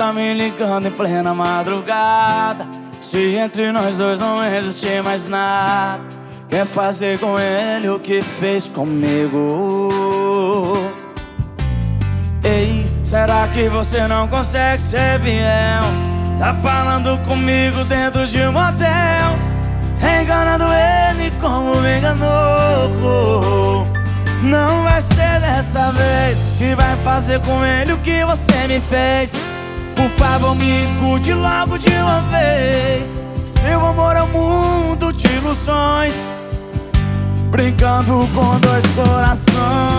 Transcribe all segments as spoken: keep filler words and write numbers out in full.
tá me ligando em plena madrugada. Se entre nós dois não existir mais nada, quer fazer com ele o que fez comigo. Ei, será que você não consegue ser fiel? Tá falando comigo dentro de um motel, enganando ele como me enganou. Não vai ser dessa vez que vai fazer com ele o que você me fez. Por favor, me escute logo de uma vez. Seu amor é um mundo de ilusões, brincando com dois corações.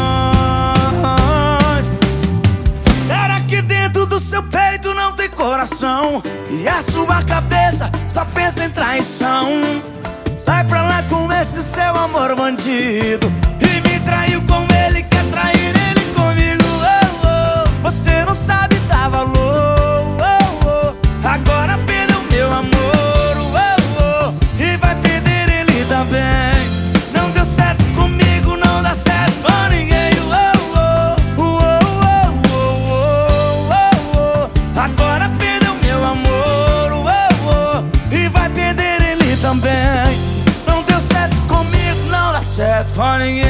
Será que dentro do seu peito não tem coração? E a sua cabeça só pensa em traição? Sai pra lá com esse seu amor bandido, e me traiu com ele, quer trair ele comigo. Oh, oh. Você não sabe dar valor. Oh, oh. Agora perdeu meu amor. Oh, oh. E vai perder ele também. Não deu certo comigo, não dá certo com ninguém. Oh, oh. Oh, oh, oh, oh, oh. Agora perdeu meu amor. Oh, oh. E vai perder ele também. Não deu certo comigo, não dá certo com ninguém.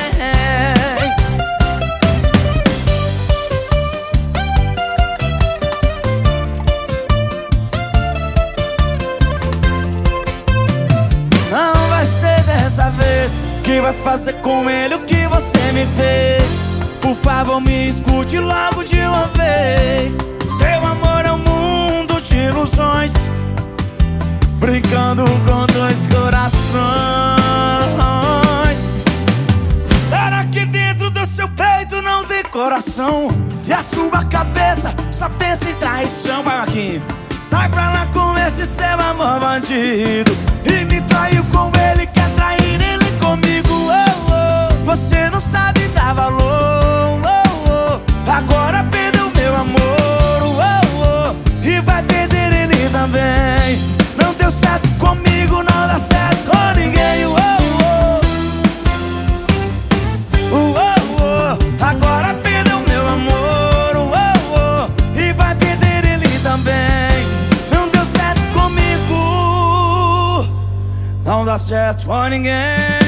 Não vai ser dessa vez que vai fazer com ele o que você me fez. Por favor, me escute logo de uma vez. Seu amor é um mundo de ilusões, brincando com dois corações. Será que dentro do seu peito não tem coração? E a sua cabeça só pensa em traição? Vai, Marquinhos. Sai pra lá com esse seu amor bandido, e me traiu com ele, quer trair ele comigo. Oh, oh. Você não sabe dar valor. Oh, oh. Agora perdeu meu amor. Oh, oh. E vai perder ele também. Não deu certo comigo, não dá certo com ninguém. Oh, oh. Oh, oh. Agora perdeu meu amor. Oh, oh. E vai perder ele também. Não deu certo comigo, não dá certo com ninguém.